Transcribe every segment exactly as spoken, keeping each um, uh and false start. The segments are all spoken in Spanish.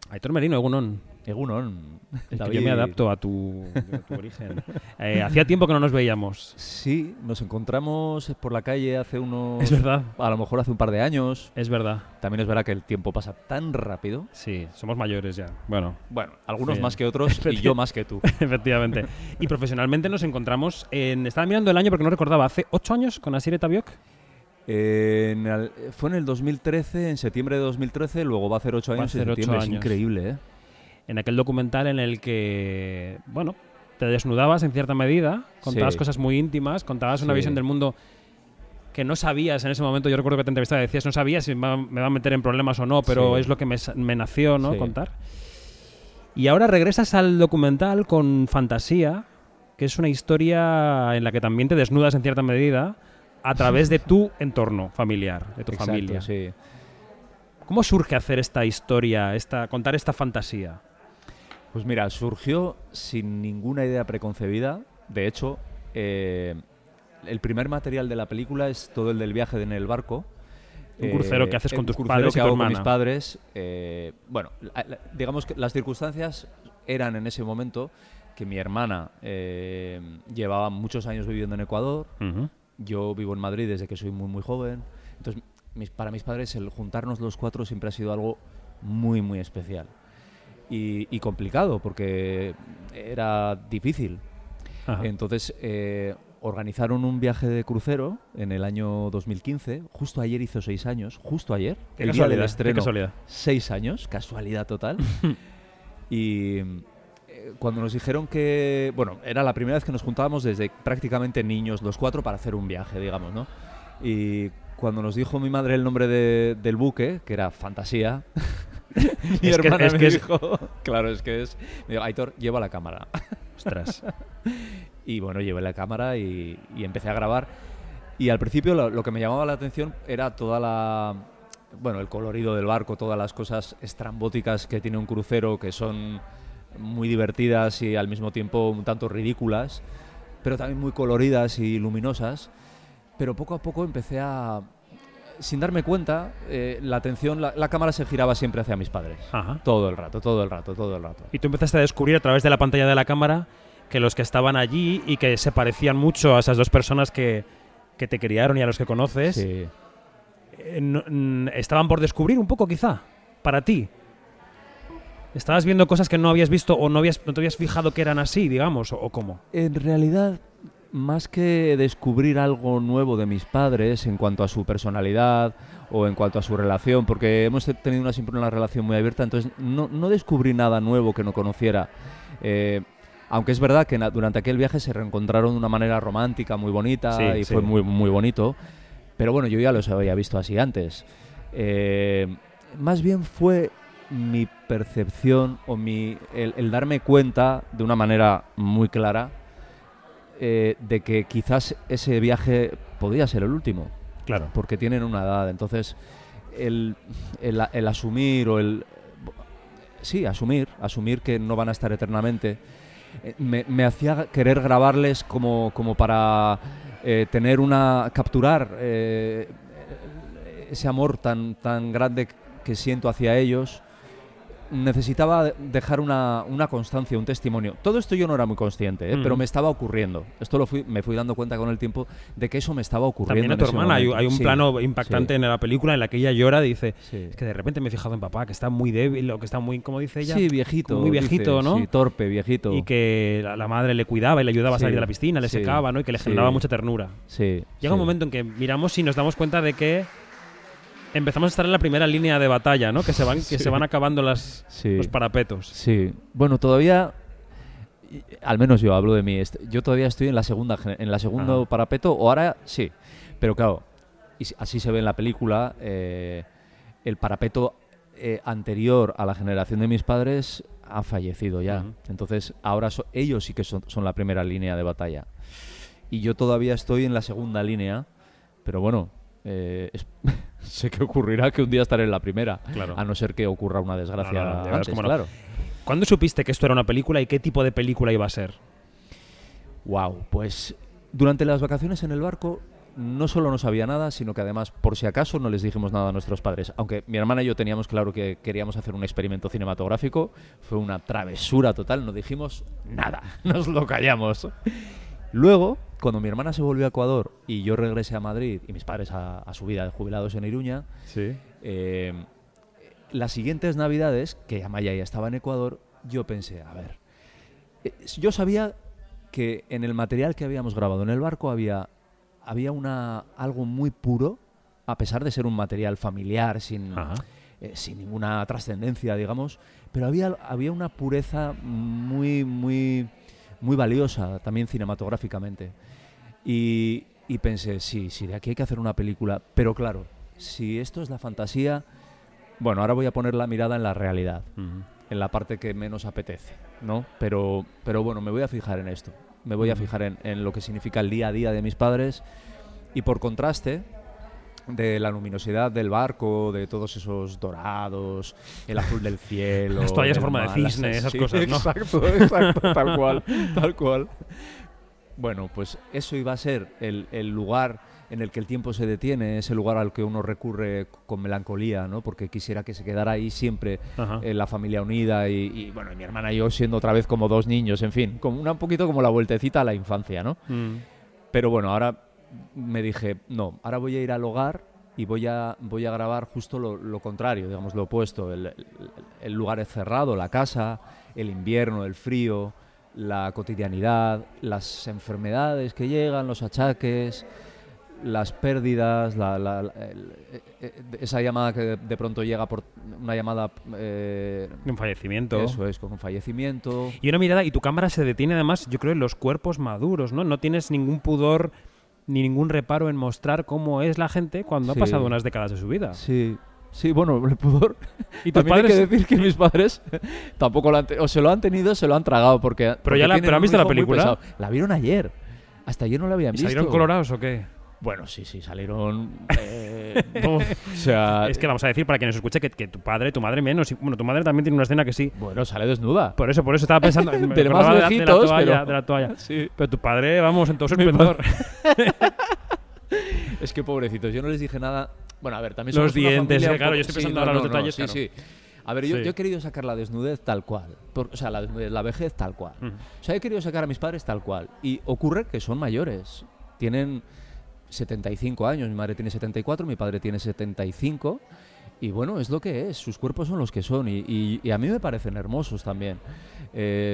Aitor Merino, Egunon. Egunon. Es que yo me adapto a tu, a tu origen. Eh, hacía tiempo que no nos veíamos. Sí, nos encontramos por la calle hace unos... Es verdad. A lo mejor hace un par de años. Es verdad. También es verdad que el tiempo pasa tan rápido. Sí, somos mayores ya. Bueno, Bueno, algunos sí. más que otros y yo más que tú. Efectivamente. Y profesionalmente nos encontramos en... Estaba mirando el año porque no recordaba. ¿Hace ocho años con Asier Tabiok? Eh, en el- fue en el dos mil trece, en septiembre de dos mil trece, luego va a hacer ocho Va a años en hacer ocho septiembre. Es años. increíble, ¿eh? En aquel documental en el que, bueno, te desnudabas en cierta medida, contabas Sí. cosas muy íntimas, contabas una Sí. visión del mundo que no sabías en ese momento. Yo recuerdo que te entrevistaba y decías, no sabías si me va, me va a meter en problemas o no, pero Sí. es lo que me, sa- me nació, ¿no? Sí. Contar. Y ahora regresas al documental con Fantasía, que es una historia en la que también te desnudas en cierta medida a través de tu entorno familiar, de tu Exacto, familia. sí. ¿Cómo surge hacer esta historia, esta, contar esta fantasía? Pues mira, surgió sin ninguna idea preconcebida. De hecho, eh, el primer material de la película es todo el del viaje en el barco. Un crucero que haces con el tus crucero padres que y tu hago con hermana. mis padres. eh, bueno, la- la- digamos que las circunstancias eran en ese momento que mi hermana eh, llevaba muchos años viviendo en Ecuador. Ujú. Yo vivo en Madrid desde que soy muy, muy joven. Entonces, mis- para mis padres el juntarnos los cuatro siempre ha sido algo muy, muy especial. Y, y complicado, porque era difícil. Ajá. Entonces, eh, organizaron un viaje de crucero en el año dos mil quince. Justo ayer hizo seis años. Justo ayer. Qué el día del casualidad, qué estreno. casualidad. Seis años. Casualidad total. Y eh, cuando nos dijeron que... Bueno, era la primera vez que nos juntábamos desde prácticamente niños, los cuatro, para hacer un viaje, digamos, ¿no? Y cuando nos dijo mi madre el nombre de- del buque, que era Fantasía, mi Es que- hermana es me que es- dijo... Claro, es que es... Me dijo, Aitor, lleva la cámara. Ostras. Y bueno, llevé la cámara y, y empecé a grabar. Y al principio lo, lo que me llamaba la atención era toda la... Bueno, el colorido del barco, todas las cosas estrambóticas que tiene un crucero, que son muy divertidas y al mismo tiempo un tanto ridículas, pero también muy coloridas y luminosas. Pero poco a poco empecé a... Sin darme cuenta, eh, la atención, la, la cámara se giraba siempre hacia mis padres. Ajá. Todo el rato, todo el rato, todo el rato. Y tú empezaste a descubrir a través de la pantalla de la cámara que los que estaban allí y que se parecían mucho a esas dos personas que, que te criaron y a los que conoces, Sí. eh, no- mm, estaban por descubrir un poco, quizá, para ti. ¿Estabas viendo cosas que no habías visto o no, habías, no te habías fijado que eran así, digamos, o, o cómo? En realidad, más que descubrir algo nuevo de mis padres en cuanto a su personalidad o en cuanto a su relación, porque hemos tenido una, siempre una relación muy abierta, entonces no, no descubrí nada nuevo que no conociera. Eh, aunque es verdad que na- durante aquel viaje se reencontraron de una manera romántica, muy bonita, Sí, y sí. fue muy, muy bonito. Pero bueno, yo ya los había visto así antes. Eh, más bien fue mi percepción o mi, el, el darme cuenta de una manera muy clara eh, de que quizás ese viaje podía ser el último, Claro. porque tienen una edad. Entonces, el, el, el asumir o el... Sí, asumir, asumir que no van a estar eternamente, eh, me, me hacía querer grabarles como, como para eh, tener una... capturar eh, ese amor tan, tan grande que siento hacia ellos. Necesitaba dejar una, una constancia, un testimonio. Todo esto yo no era muy consciente, ¿eh? Mm. pero me estaba ocurriendo. Esto lo fui, me fui dando cuenta con el tiempo de que eso me estaba También ocurriendo. a tu en ese hermana. Hay, momento. hay un Sí, plano impactante sí, en la película en la que ella llora y dice, sí. es que de repente me he fijado en papá, que está muy débil o que está muy, ¿cómo dice ella? Sí, viejito. Como muy viejito, dice, ¿no? Sí, torpe, viejito. Y que la, la madre le cuidaba y le ayudaba a Sí, salir de la piscina, le sí, secaba, ¿no? Y que le sí. generaba mucha ternura. Sí, Llega un sí. momento en que miramos y nos damos cuenta de que empezamos a estar en la primera línea de batalla, ¿no? Que se van, que Sí. se van acabando las, Sí. los parapetos. Sí. Bueno, todavía... y- Al menos yo hablo de mí. est- Yo todavía estoy en la segunda gen- en la segundo Ajá. parapeto, o ahora sí. Pero claro, y si- así se ve en la película, eh, el parapeto eh, anterior a la generación de mis padres ha fallecido ya. Ujú. Entonces, ahora so- ellos sí que son, son la primera línea de batalla. Y yo todavía estoy en la segunda línea, pero bueno, eh, es- sé que ocurrirá que un día estaré en la primera, Claro. a no ser que ocurra una desgracia No, no, no, ya verás antes, cómo no. claro. ¿Cuándo supiste que esto era una película y qué tipo de película iba a ser? Wow, pues durante las vacaciones en el barco no solo no sabía nada, sino que además, por si acaso, no les dijimos nada a nuestros padres. Aunque mi hermana y yo teníamos claro que queríamos hacer un experimento cinematográfico, fue una travesura total, no dijimos nada, nos lo callamos. Luego, cuando mi hermana se volvió a Ecuador y yo regresé a Madrid y mis padres a, a su vida de jubilados en Iruña, Sí. eh, las siguientes navidades, que Amaya ya estaba en Ecuador, yo pensé, a ver, eh, yo sabía que en el material que habíamos grabado en el barco había, había una, algo muy puro, a pesar de ser un material familiar, sin, eh, sin ninguna trascendencia, digamos, pero había, había una pureza muy, muy, muy valiosa también cinematográficamente. Y, y pensé, sí, sí, de aquí hay que hacer una película, pero claro, si esto es la fantasía, bueno, ahora voy a poner la mirada en la realidad. Uh-huh. En la parte que menos apetece, ¿no? Pero, pero bueno, me voy a fijar en esto. Me voy a fijar en, en lo que significa el día a día de mis padres y por contraste de la luminosidad del barco, de todos esos dorados, el azul del cielo... Las toallas en forma de cisne, esas sí, cosas, ¿no? Exacto, exacto, tal cual, tal cual. Bueno, pues eso iba a ser el, el lugar en el que el tiempo se detiene, es el lugar al que uno recurre con melancolía, ¿no? Porque quisiera que se quedara ahí siempre eh, la familia unida y, y, bueno, y mi hermana y yo siendo otra vez como dos niños, en fin, como una, un poquito como la vueltecita a la infancia, ¿no? Mm. Pero bueno, ahora me dije, no, ahora voy a ir al hogar y voy a, voy a grabar justo lo, lo contrario, digamos, lo opuesto. El, el, el lugar es cerrado, la casa, el invierno, el frío, la cotidianidad, las enfermedades que llegan, los achaques... las pérdidas, la, la, la, el, esa llamada que de, de pronto llega por una llamada... Eh, un fallecimiento. Eso es, con un fallecimiento. Y una mirada, y tu cámara se detiene además, yo creo, en los cuerpos maduros, ¿no? No tienes ningún pudor ni ningún reparo en mostrar cómo es la gente cuando sí. ha pasado unas décadas de su vida. Sí, sí, bueno, el pudor... ¿Y tus padres? Hay que decir que mis padres tampoco lo han tenido, o se lo han tenido, se lo han tragado, porque... Pero porque ya la, pero han visto la película. La vieron ayer. Hasta ayer no la habían ¿Y visto. ¿Salieron colorados o qué? Bueno, sí, sí, salieron... Eh, o sea, es que vamos a decir, para quien nos escuche, que, que tu padre, tu madre menos... Bueno, tu madre también tiene una escena que sí... Bueno, sale desnuda. Por eso, por eso estaba pensando... de más lejitos, de, la, de la toalla, pero... de la toalla. Sí. Pero tu padre, vamos, en todo su esplendor. Es que pobrecitos, yo no les dije nada... Bueno, a ver, también los somos dientes, una eh, claro, yo estoy pensando sí, ahora no, en los no, detalles, no, claro. Sí, sí. A ver, yo, sí. yo he querido sacar la desnudez tal cual. Por, o sea, la, la vejez tal cual. Uh-huh. O sea, he querido sacar a mis padres tal cual. Y ocurre que son mayores. Tienen... setenta y cinco años, mi madre tiene setenta y cuatro, mi padre tiene setenta y cinco y bueno, es lo que es, sus cuerpos son los que son y, y, y a mí me parecen hermosos también. Eh,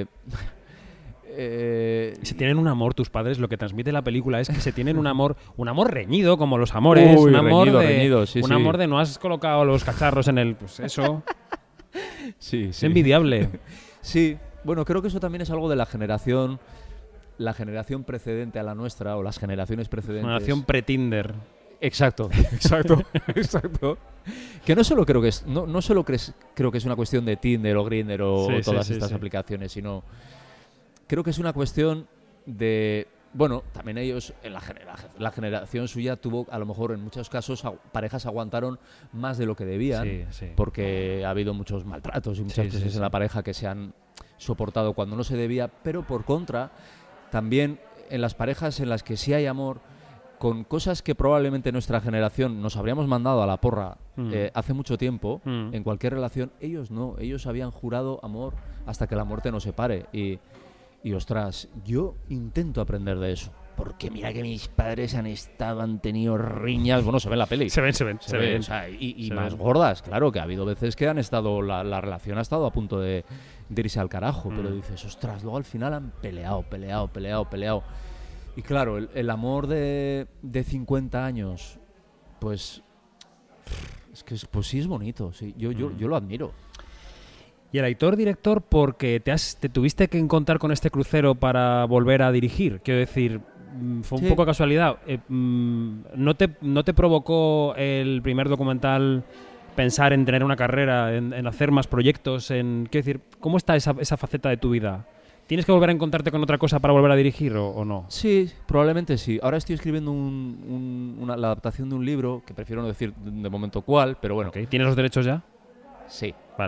eh, se tienen un amor tus padres, lo que transmite la película es que se tienen un amor, un amor reñido como los amores, Uy, un amor reñido, de reñido, sí, un sí. amor de no has colocado los cacharros en el, pues eso. Sí, es sí. envidiable. Sí, bueno, creo que eso también es algo de la generación la generación precedente a la nuestra o las generaciones precedentes. Generación pre-Tinder. Exacto, exacto, exacto. Que no solo creo que es no, no solo crees, creo que es una cuestión de Tinder o Grindr o, sí, o todas sí, estas sí, sí. aplicaciones, sino creo que es una cuestión de bueno, también ellos en la, genera, la generación suya tuvo a lo mejor en muchos casos agu- parejas aguantaron más de lo que debían sí, sí. porque ha habido muchos maltratos y muchas sí, cosas sí, sí. en la pareja que se han soportado cuando no se debía, pero por contra también en las parejas en las que sí hay amor, con cosas que probablemente nuestra generación nos habríamos mandado a la porra mm. eh, hace mucho tiempo, mm. en cualquier relación, ellos no, ellos habían jurado amor hasta que la muerte nos separe. Y, y ostras, yo intento aprender de eso. Porque mira que mis padres han estado, han tenido riñas, bueno, se ve en la peli. Se ven, se ven, se, se ven. ven. O sea, y y se más ven. gordas, claro, que ha habido veces que han estado, la, la relación ha estado a punto de, de irse al carajo, mm. pero dices, ostras, luego al final han peleado, peleado, peleado, peleado. Y claro, el, el amor de, de cincuenta años, pues, es que es, pues sí es bonito, sí, yo, yo, yo lo admiro. Y el actor-director, porque te, has, te tuviste que encontrar con este crucero para volver a dirigir. Quiero decir, fue un sí. poco casualidad. Eh, ¿no, te, ¿No te provocó el primer documental pensar en tener una carrera, en, en hacer más proyectos? En, quiero decir, ¿cómo está esa, esa faceta de tu vida? ¿Tienes que volver a encontrarte con otra cosa para volver a dirigir o, o no? Sí, probablemente sí. Ahora estoy escribiendo un, un, una, la adaptación de un libro, que prefiero no decir de momento cuál, pero bueno. Okay. ¿Tienes los derechos ya? Sí. Vale.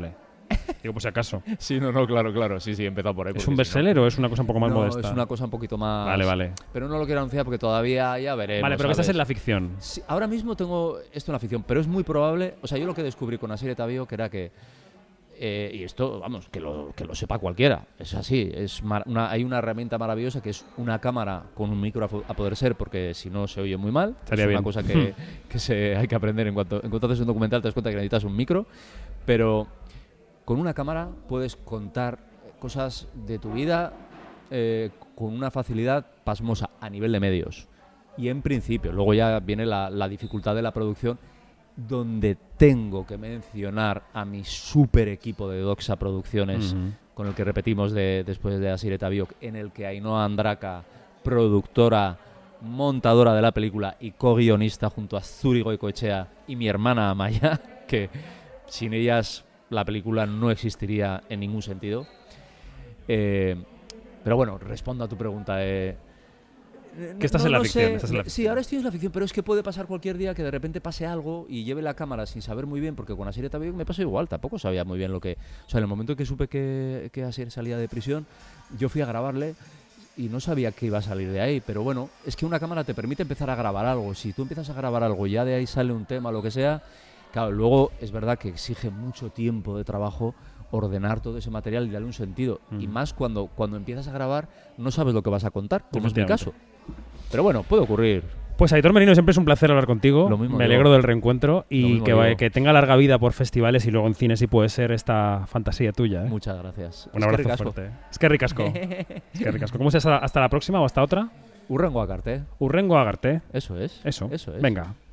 Digo, por si acaso. Sí, no, no, claro, claro. Sí, sí, he empezado por ahí. ¿Es porque un si bestseller no- o es una cosa un poco más no, modesta? es una cosa un poquito más... Vale, vale. Pero no lo quiero anunciar porque todavía ya veremos. Vale, pero que estás ¿sabes? en la ficción. Sí, ahora mismo tengo esto en la ficción, pero es muy probable... O sea, yo lo que descubrí con Asier Eta Bio que era que... eh, y esto, vamos, que lo, que lo sepa cualquiera. Es así. Es mar- una, hay una herramienta maravillosa que es una cámara con un micro a, fu- a poder ser, porque si no se oye muy mal. Estaría es bien. una cosa que, que se, hay que aprender en cuanto, en cuanto haces un documental, te das cuenta que necesitas un micro. Pero con una cámara puedes contar cosas de tu vida eh, con una facilidad pasmosa a nivel de medios. Y en principio, luego ya viene la, la dificultad de la producción, donde tengo que mencionar a mi super equipo de Doxa Producciones, Ujú. con el que repetimos de, después de Asier Eta Bio, en el que Ainhoa Andraka, productora, montadora de la película y co-guionista junto a Zuri Goicoechea y mi hermana Amaya, que sin ellas la película no existiría en ningún sentido. Eh, pero bueno, respondo a tu pregunta. Eh, Que estás en la ficción, estás en la Sí, ficción. ahora estoy en la ficción, pero es que puede pasar cualquier día que de repente pase algo y lleve la cámara sin saber muy bien, porque con Asier Eta Bio me pasó igual, tampoco sabía muy bien lo que... O sea, en el momento que supe que, que Asier salía de prisión, yo fui a grabarle y no sabía que iba a salir de ahí, pero bueno, es que una cámara te permite empezar a grabar algo. Si tú empiezas a grabar algo y ya de ahí sale un tema, lo que sea, claro, luego es verdad que exige mucho tiempo de trabajo ordenar todo ese material y darle un sentido. Mm. Y más cuando, cuando empiezas a grabar, no sabes lo que vas a contar, como es mi Efectivamente. caso. Pero bueno, puede ocurrir. Pues Aitor Merino, siempre es un placer hablar contigo. Lo mismo Me digo. alegro del reencuentro Lo y mismo que, va- digo. que tenga larga vida por festivales y luego en cine si puede ser esta fantasía tuya. ¿eh? Muchas gracias. Un Es que abrazo ricasco. fuerte. Es que ricasco. Es que ricasco. ¿Cómo se hasta, hasta la próxima o hasta otra? Urrengo Acarte. Urrengo agarte. Eso es. Eso. Eso es. Venga.